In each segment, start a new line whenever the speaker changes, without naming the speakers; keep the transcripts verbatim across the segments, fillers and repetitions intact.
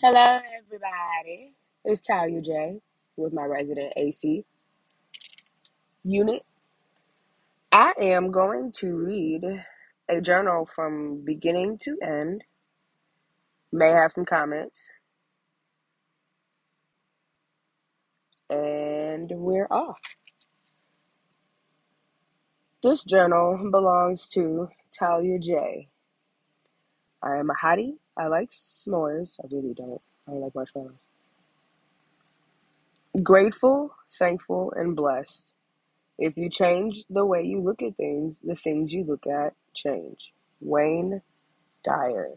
Hello, everybody. It's Talia J with my resident A C unit. I am going to read a journal from beginning to end, may have some comments, and we're off. This journal belongs to Talia J. I am a hottie. I like s'mores. I really don't. I don't like marshmallows. Grateful, thankful, and blessed. If you change the way you look at things, the things you look at change. Wayne Dyer.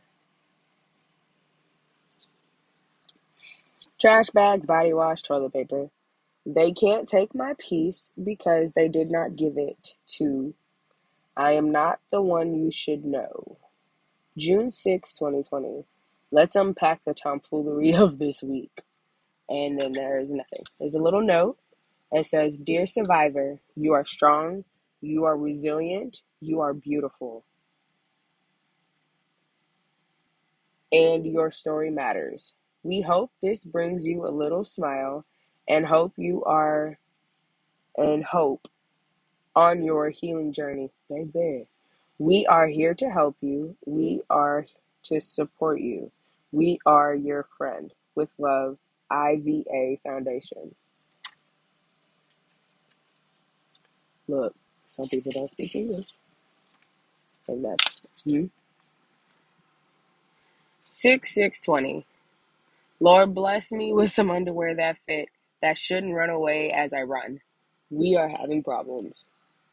Trash bags, body wash, toilet paper. They can't take my peace because they did not give it to. I am not the one you should know. June sixth, twenty twenty. Let's unpack the tomfoolery of this week. And then there's nothing. There's a little note. It says, Dear survivor, you are strong, you are resilient, you are beautiful, and your story matters. We hope this brings you a little smile and hope you are and hope on your healing journey, baby. We are here to help you. We are to support you. We are your friend. With love, I V A Foundation. Look, some people don't speak English, and that's you. six six twenty. Lord bless me with some underwear that fit, that shouldn't run away as I run. We are having problems.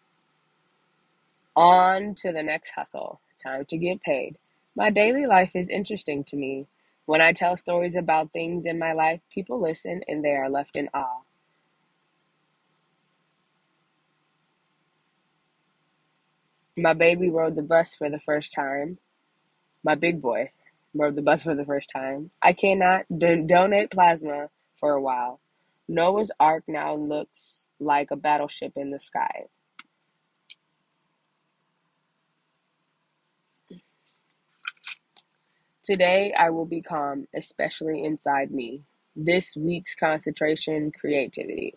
On to the next hustle. Time to get paid. My daily life is interesting to me. When I tell stories about things in my life, people listen and they are left in awe. My baby rode the bus for the first time. My big boy rode the bus for the first time. I cannot don- donate plasma for a while. Noah's Ark now looks like a battleship in the sky. Today I will be calm, especially inside me. This week's concentration, creativity.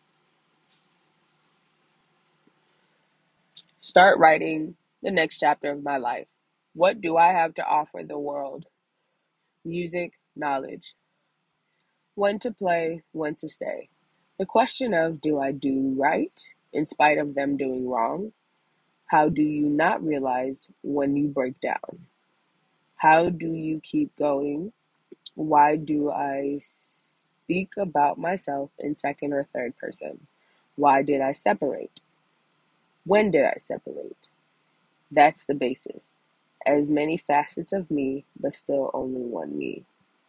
Start writing the next chapter of my life. What do I have to offer the world? Music, knowledge. When to play, when to stay. The question of do I do right in spite of them doing wrong? How do you not realize when you break down? How do you keep going? Why do I speak about myself in second or third person? Why did I separate? When did I separate? That's the basis. As many facets of me, but still only one me.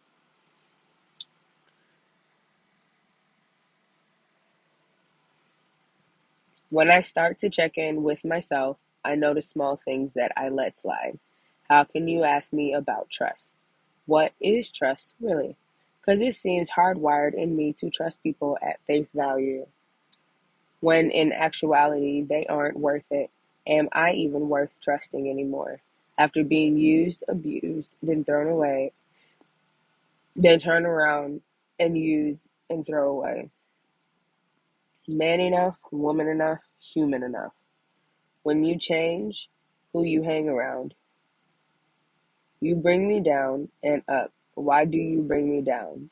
When I start to check in with myself, I notice small things that I let slide. How can you ask me about trust? What is trust, really? Because it seems hardwired in me to trust people at face value, when in actuality they aren't worth it. Am I even worth trusting anymore? After being used, abused, then thrown away, then turn around and use and throw away. Man enough, woman enough, human enough. When you change who you hang around, you bring me down and up. Why do you bring me down?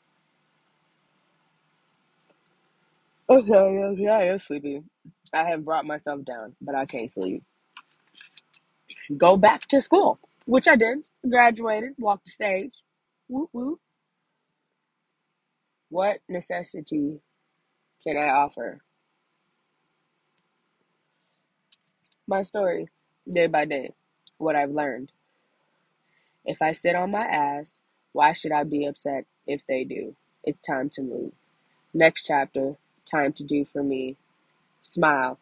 Okay, okay, I am sleepy. I have brought myself down, but I can't sleep. Go back to school, which I did. Graduated, walked the stage. Whoop whoop. What necessity can I offer? My story, day by day, what I've learned. If I sit on my ass, why should I be upset if they do? It's time to move. Next chapter, time to do for me. Smile.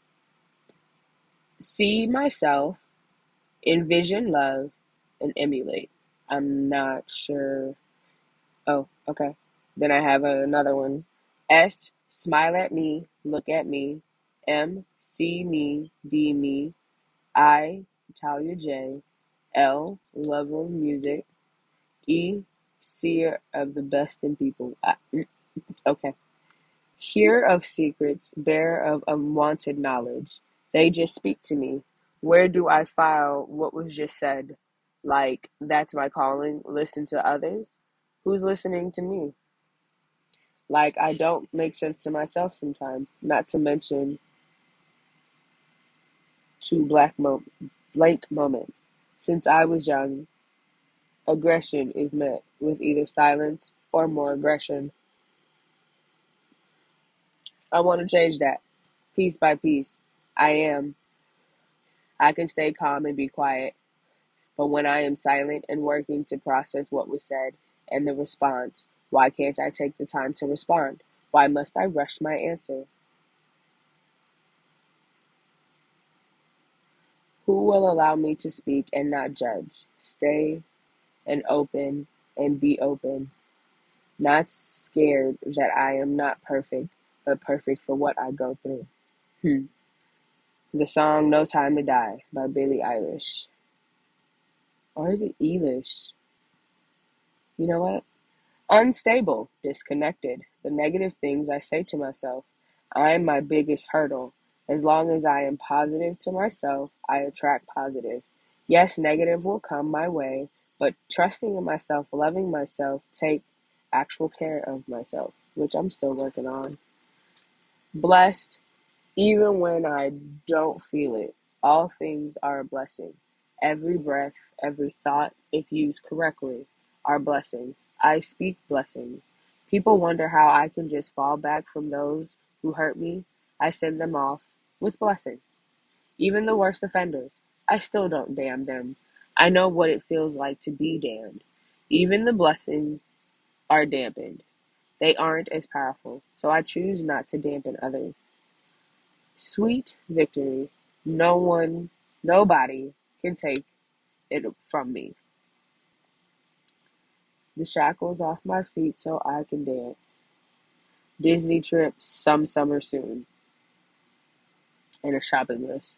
See myself, envision love, and emulate. I'm not sure. Oh, okay. Then I have another one. S, smile at me, look at me. M, see me, be me. I, Talia J. L, love of music. E, seer of the best in people. I, okay. Hear of secrets, bearer of unwanted knowledge. They just speak to me. Where do I file what was just said? Like, that's my calling. Listen to others. Who's listening to me? Like, I don't make sense to myself sometimes, not to mention two black mo- blank moments. Since I was young, aggression is met with either silence or more aggression. I want to change that, piece by piece. I am. I can stay calm and be quiet, but when I am silent and working to process what was said and the response, why can't I take the time to respond? Why must I rush my answer? Who will allow me to speak and not judge? Stay and open and be open. Not scared that I am not perfect, but perfect for what I go through. Hmm. The song No Time to Die by Billie Eilish. Or is it Eilish? You know what? Unstable, disconnected. The negative things I say to myself. I'm my biggest hurdle. As long as I am positive to myself, I attract positive. Yes, negative will come my way, but trusting in myself, loving myself, take actual care of myself, which I'm still working on. Blessed, even when I don't feel it. All things are a blessing. Every breath, every thought, if used correctly, are blessings. I speak blessings. People wonder how I can just fall back from those who hurt me. I send them off with blessings. Even the worst offenders, I still don't damn them. I know what it feels like to be damned. Even the blessings are dampened. They aren't as powerful, so I choose not to dampen others. Sweet victory. No one, nobody can take it from me. The shackles off my feet so I can dance. Disney trips some summer soon. And a shopping list.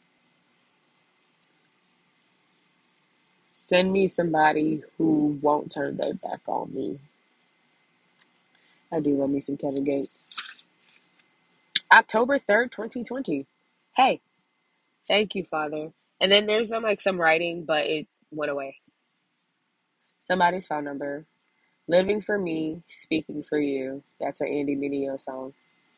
Send me somebody who won't turn their back on me. I do love me some Kevin Gates. October third, twenty twenty. Hey, thank you, Father. And then there's some like some writing, but it went away. Somebody's phone number. Living for me, speaking for you. That's an Andy Mineo song.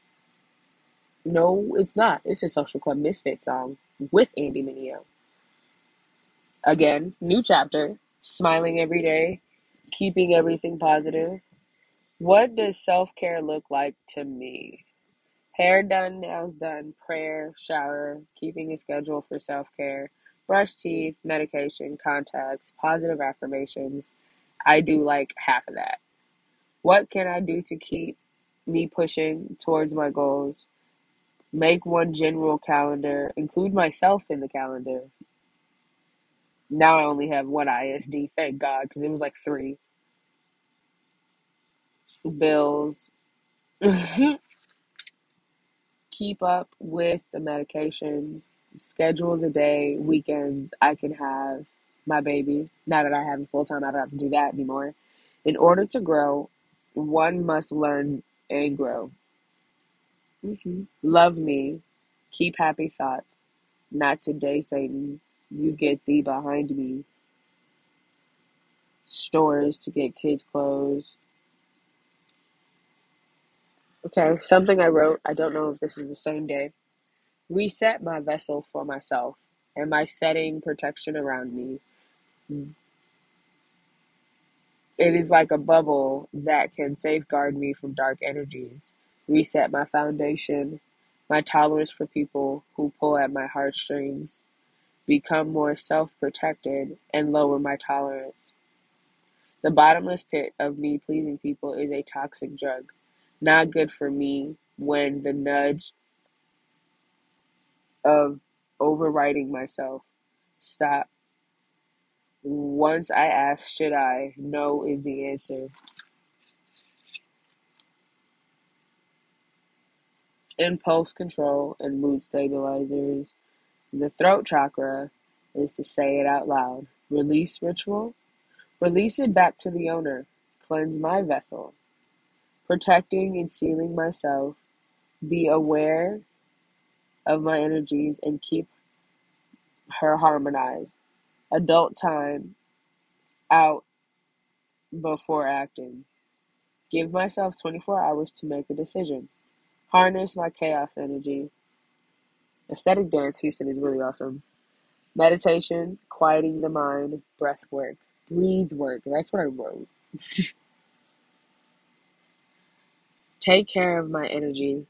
No, it's not. It's a Social Club Misfit song with Andy Mineo. Again, new chapter. Smiling every day, keeping everything positive. What does self care look like to me? Hair done, nails done, prayer, shower, keeping a schedule for self care, brush teeth, medication, contacts, positive affirmations. I do like half of that. What can I do to keep me pushing towards my goals? Make one general calendar, include myself in the calendar. Now I only have one I S D, thank God, because it was like three. Bills. Keep up with the medications. Schedule the day, weekends I can have my baby. Now that I have him full time, I don't have to do that anymore. In order to grow, one must learn and grow. hmm Love me. Keep happy thoughts. Not today, Satan. You get thee behind me. Stores to get kids' clothes. Okay, something I wrote. I don't know if this is the same day. Reset my vessel for myself. Am I setting protection around me? It is like a bubble that can safeguard me from dark energies. Reset my foundation, my tolerance for people who pull at my heartstrings. Become more self protected and lower my tolerance. The bottomless pit of me pleasing people is a toxic drug. Not good for me when the nudge of overriding myself. Stop. Once I ask, should I? No is the answer. Impulse control and mood stabilizers. The throat chakra is to say it out loud. Release ritual. Release it back to the owner. Cleanse my vessel. Protecting and sealing myself. Be aware of my energies and keep her harmonized. Adult time out before acting. Give myself twenty-four hours to make a decision. Harness my chaos energy. Aesthetic dance, Houston, is really awesome. Meditation, quieting the mind, breath work, breathe work. That's what I wrote. Take care of my energy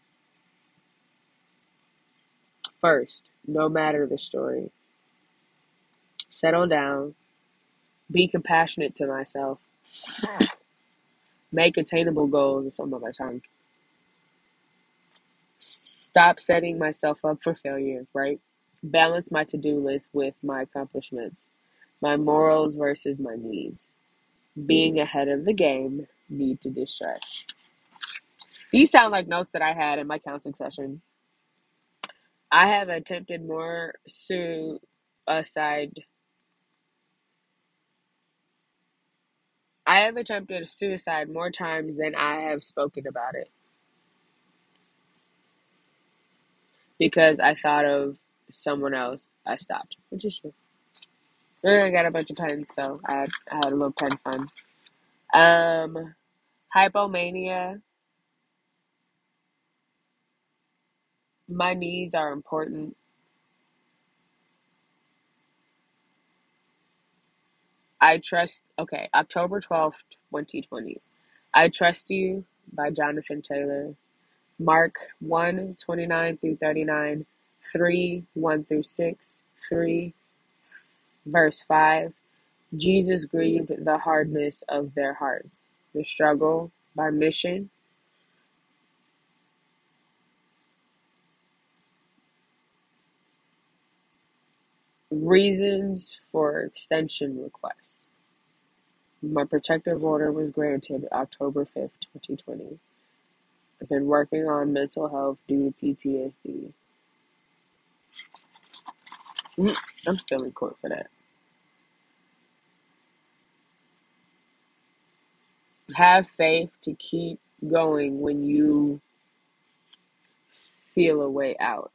first, no matter the story. Settle down. Be compassionate to myself. Make attainable goals. It's on my tongue. Stop setting myself up for failure, right? Balance my to-do list with my accomplishments. My morals versus my needs. Being ahead of the game. Need to distress. These sound like notes that I had in my counseling session. I have attempted more suicide. I have attempted suicide more times than I have spoken about it because I thought of someone else. I stopped, which is true. And I got a bunch of pens, so I had, I had a little pen fun. Um, hypomania. My needs are important. I trust. Okay, October twelfth, twenty twenty. I Trust You by Jonathan Taylor. Mark one twenty-nine through thirty-nine, three one through six, three verse five. Jesus grieved the hardness of their hearts. The Struggle by Mission. Reasons for extension request. My protective order was granted October fifth, twenty twenty. I've been working on mental health due to P T S D. Mm, I'm still in court for that. Have faith to keep going when you feel a way out.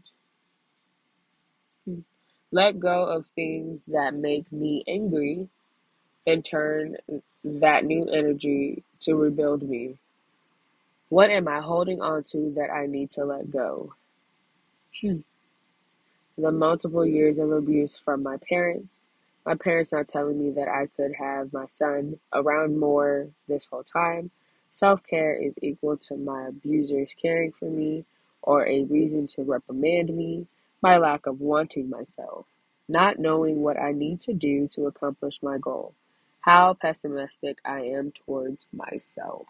Let go of things that make me angry and turn that new energy to rebuild me. What am I holding on to that I need to let go? Hmm. The multiple years of abuse from my parents. My parents not telling me that I could have my son around more this whole time. Self care is equal to my abusers caring for me or a reason to reprimand me. My lack of wanting myself. Not knowing what I need to do to accomplish my goal. How pessimistic I am towards myself.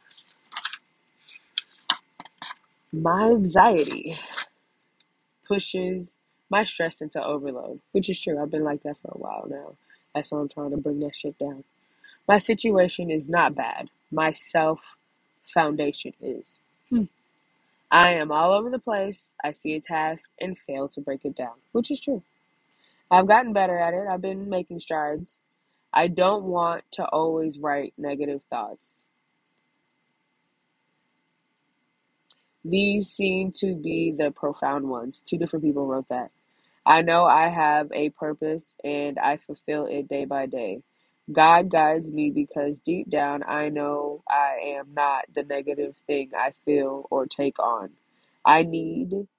My anxiety pushes my stress into overload, which is true. I've been like that for a while now. That's why I'm trying to bring that shit down. My situation is not bad. My self foundation is. Hmm. I am all over the place. I see a task and fail to break it down, which is true. I've gotten better at it. I've been making strides. I don't want to always write negative thoughts. These seem to be the profound ones. Two different people wrote that. I know I have a purpose and I fulfill it day by day. God guides me because deep down I know I am not the negative thing I feel or take on. I need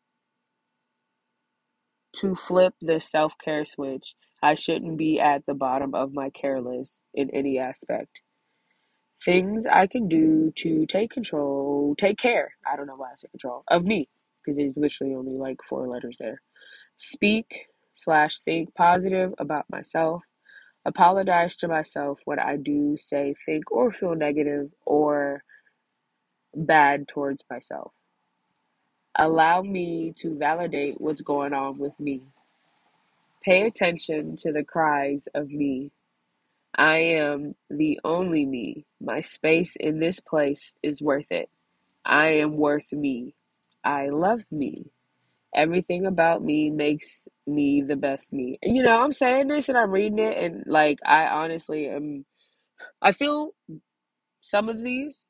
to flip the self care switch. I shouldn't be at the bottom of my care list in any aspect. Things I can do to take control, take care. I don't know why I said control of me because there's literally only like four letters there. Speak slash think positive about myself. Apologize to myself when I do say, think, or feel negative or bad towards myself. Allow me to validate what's going on with me. Pay attention to the cries of me. I am the only me. My space in this place is worth it. I am worth me. I love me. Everything about me makes me the best me. You know, I'm saying this and I'm reading it, and like, I honestly am I feel some of these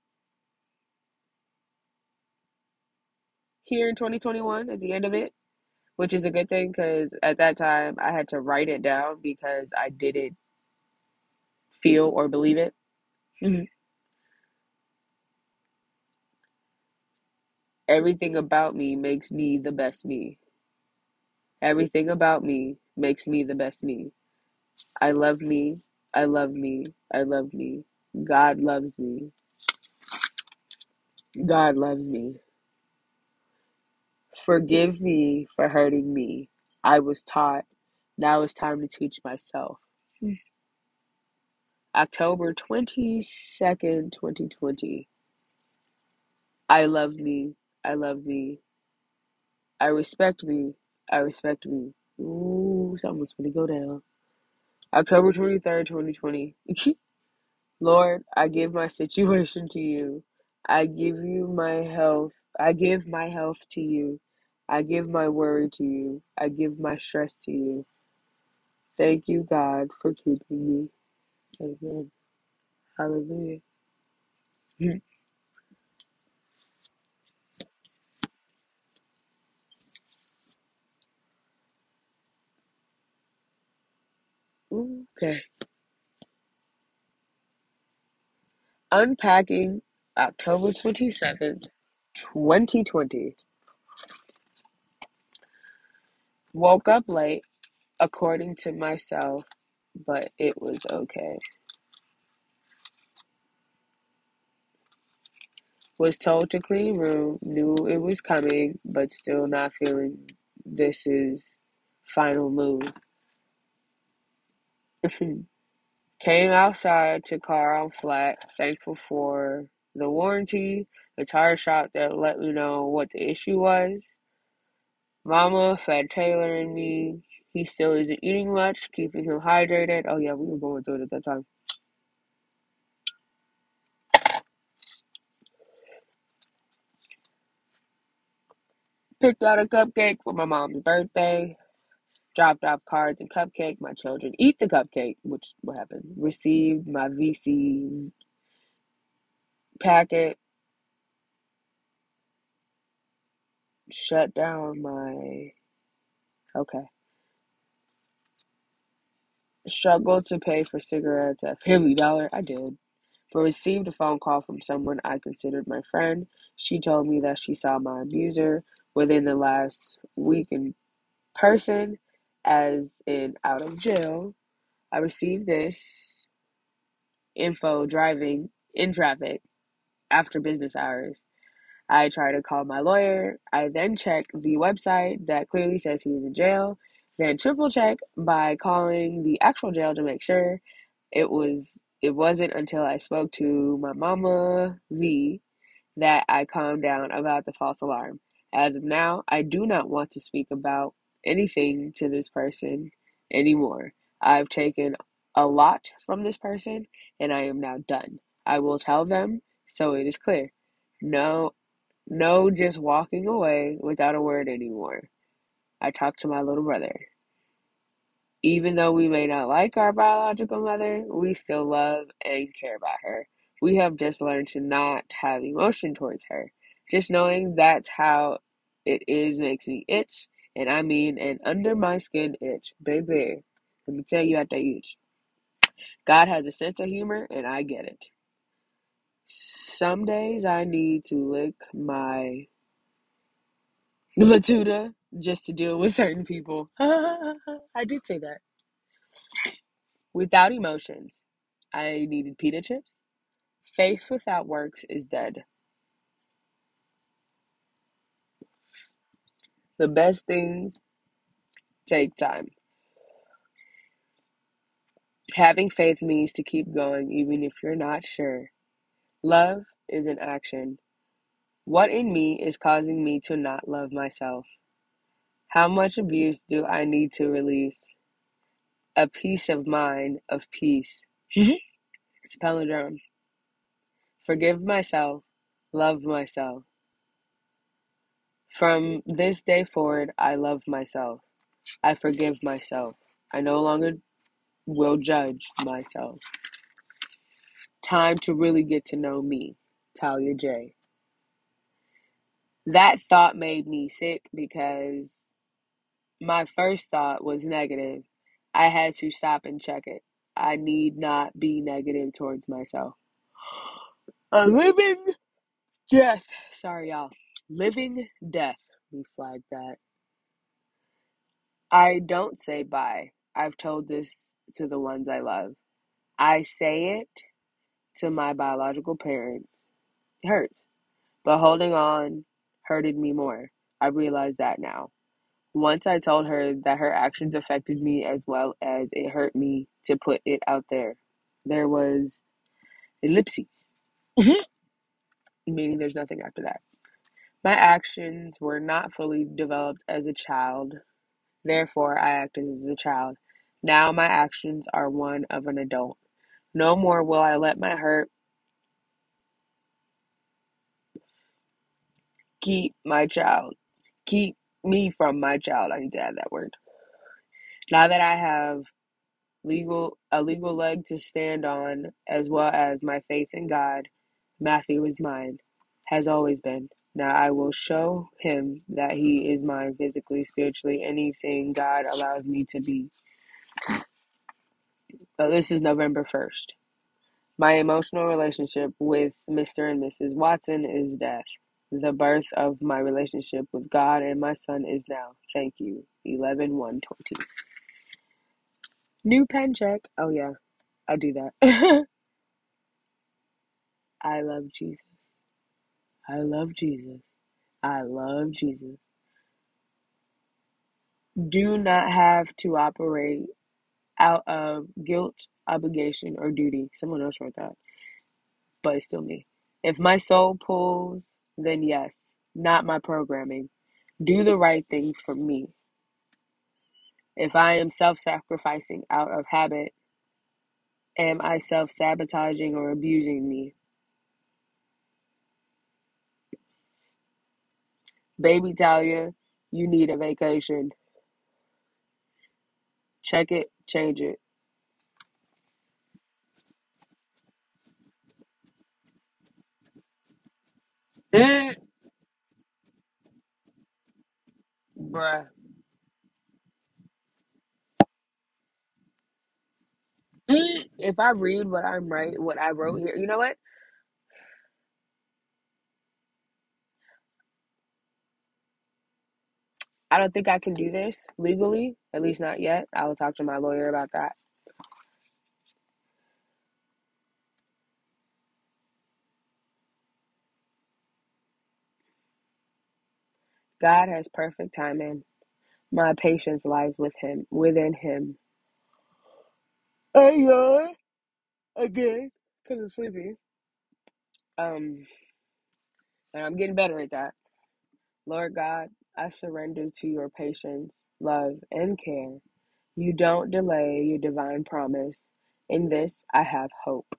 here in twenty twenty-one at the end of it, which is a good thing because at that time I had to write it down because I didn't feel or believe it. Mhm. Everything about me makes me the best me. Everything about me makes me the best me. I love me. I love me. I love me. God loves me. God loves me. Forgive me for hurting me. I was taught. Now it's time to teach myself. October twenty-second, twenty twenty. I love me. I love me. I respect me. I respect me. Ooh, something's gonna go down. October twenty-third, twenty twenty. Lord, I give my situation to you. I give you my health. I give my health to you. I give my worry to you. I give my stress to you. Thank you, God, for keeping me. Amen. Hallelujah. Okay. Unpacking October twenty-seventh, twenty twenty. Woke up late, according to myself, but it was okay. Was told to clean room, knew it was coming, but still not feeling this is final move. Came outside to car on flat, thankful for the warranty, the tire shop that let me know what the issue was. Mama fed Taylor and me. He still isn't eating much, keeping him hydrated. Oh yeah, we were going through it at that time. Picked out a cupcake for my mom's birthday. Dropped off cards and cupcake. My children eat the cupcake, which what happened. Received my V C packet. Shut down my okay. Struggled to pay for cigarettes at Family Dollar. I did. But received a phone call from someone I considered my friend. She told me that she saw my abuser within the last week in person, as in out of jail. I received this info driving in traffic after business hours. I try to call my lawyer. I then check the website that clearly says he is in jail. Then triple check by calling the actual jail to make sure. It was it wasn't until I spoke to my mama V that I calmed down about the false alarm. As of now, I do not want to speak about anything to this person anymore. I've taken a lot from this person and I am now done. I will tell them so it is clear. No, no, just walking away without a word anymore. I talked to my little brother. Even though we may not like our biological mother, we still love and care about her. We have just learned to not have emotion towards her. Just knowing that's how it is makes me itch, and I mean an under my skin itch. Baby, let me tell you how that itch. God has a sense of humor, and I get it. Some days I need to lick my Latuda just to deal with certain people. I did say that. Without emotions, I needed pita chips. Faith without works is dead. The best things take time. Having faith means to keep going even if you're not sure. Love is an action. What in me is causing me to not love myself? How much abuse do I need to release? A peace of mind of peace. It's a palindrome. Forgive myself. Love myself. From this day forward, I love myself. I forgive myself. I no longer will judge myself. Time to really get to know me, Talia J. That thought made me sick because my first thought was negative. I had to stop and check it. I need not be negative towards myself. A living death. Sorry, y'all. Living death. We flagged that. I don't say bye. I've told this to the ones I love. I say it to my biological parents. It hurts. But holding on hurted me more. I realize that now. Once I told her that her actions affected me as well as it hurt me to put it out there. There was ellipses, meaning there's nothing after that. My actions were not fully developed as a child, therefore, I acted as a child. Now my actions are one of an adult. No more will I let my hurt keep my child, keep me from my child. I need to add that word. Now that I have legal a legal leg to stand on, as well as my faith in God, Matthew is mine, has always been. Now I will show him that he is mine physically, spiritually, anything God allows me to be. So this is November first. My emotional relationship with Mister and Missus Watson is death. The birth of my relationship with God and my son is now. Thank you. eleven one twenty. New pen check. Oh, yeah, I do that. I love Jesus. I love Jesus. I love Jesus. Do not have to operate out of guilt, obligation, or duty. Someone else wrote that, but it's still me. If my soul pulls, then yes, not my programming. Do the right thing for me. If I am self sacrificing out of habit, am I self sabotaging or abusing me? Baby Talia, you need a vacation. Check it, change it. Eh, bruh. Eh, If I read what I'm right, what I wrote here, you know what? I don't think I can do this legally, at least not yet. I will talk to my lawyer about that. God has perfect timing. My patience lies with him, within him. I yawn again because I'm sleepy. Um, and I'm getting better at that. Lord God, I surrender to your patience, love, and care. You don't delay your divine promise. In this, I have hope.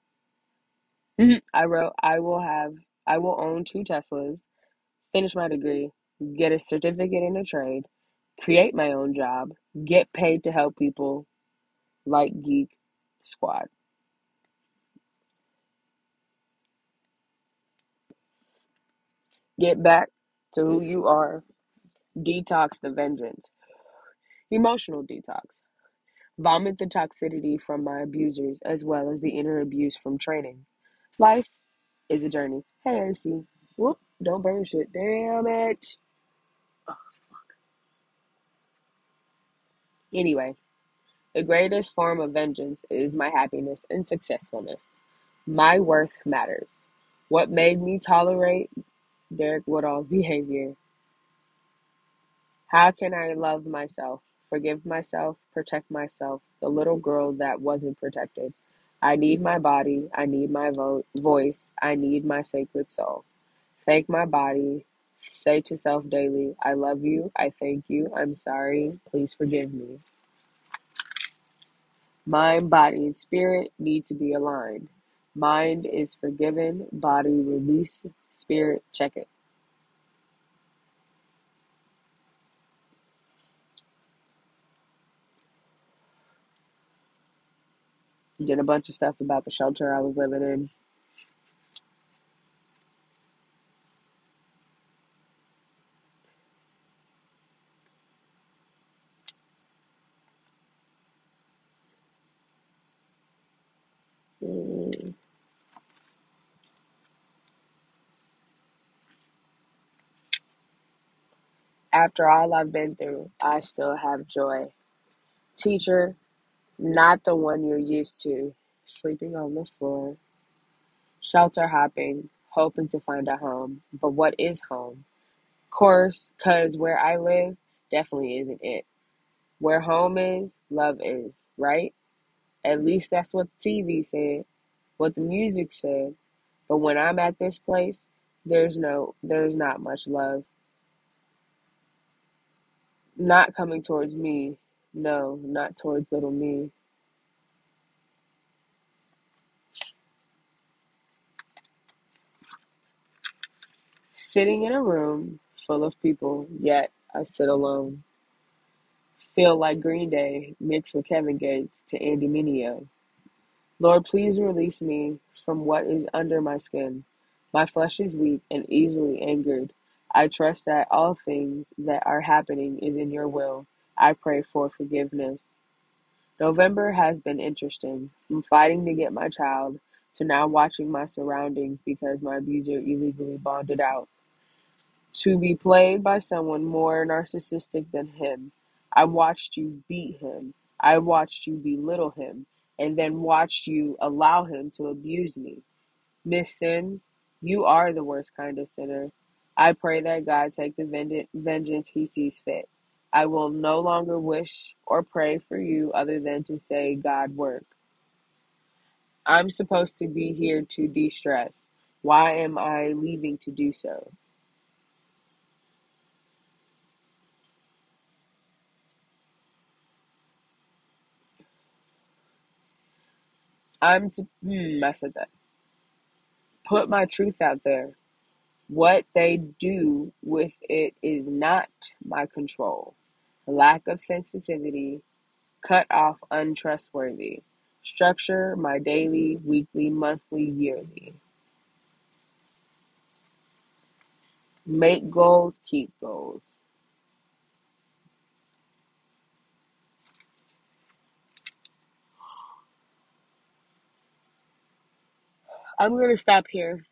I wrote, I will have, I will own two Teslas, finish my degree, get a certificate in a trade, create my own job, get paid to help people like Geek Squad. Get back to who you are. Detox the vengeance. Emotional detox. Vomit the toxicity from my abusers as well as the inner abuse from training. Life is a journey. Hey, A C. Whoop, don't burn shit. Damn it. Anyway, the greatest form of vengeance is my happiness and successfulness. My worth matters. What made me tolerate Derek Woodall's behavior? How can I love myself, forgive myself, protect myself, the little girl that wasn't protected? I need my body. I need my vo- voice. I need my sacred soul. Thank my body. Say to self daily, I love you. I thank you. I'm sorry. Please forgive me. Mind, body, and spirit need to be aligned. Mind is forgiven. Body release. Spirit check it. Did a bunch of stuff about the shelter I was living in. Mm. After all I've been through, I still have joy. Teacher, not the one you're used to, sleeping on the floor, shelter hopping, hoping to find a home. But what is home? Course, cause where I live definitely isn't it. Where home is, love is, right? At least that's what the T V said, what the music said. But when I'm at this place, there's no there's not much love. Not coming towards me. No, not towards little me. Sitting in a room full of people, yet I sit alone. Feel like Green Day mixed with Kevin Gates to Andy Mineo. Lord, please release me from what is under my skin. My flesh is weak and easily angered. I trust that all things that are happening is in your will. I pray for forgiveness. November has been interesting, from fighting to get my child to now watching my surroundings because my abuser illegally bonded out. To be played by someone more narcissistic than him. I watched you beat him. I watched you belittle him, and then watched you allow him to abuse me. Miss Sims, you are the worst kind of sinner. I pray that God take the venge- vengeance he sees fit. I will no longer wish or pray for you other than to say, God work. I'm supposed to be here to de stress. Why am I leaving to do so? I'm to, hmm, I said that. Put my truth out there. What they do with it is not my control. Lack of sensitivity, cut off untrustworthy. Structure my daily, weekly, monthly, yearly. Make goals, keep goals. I'm going to stop here.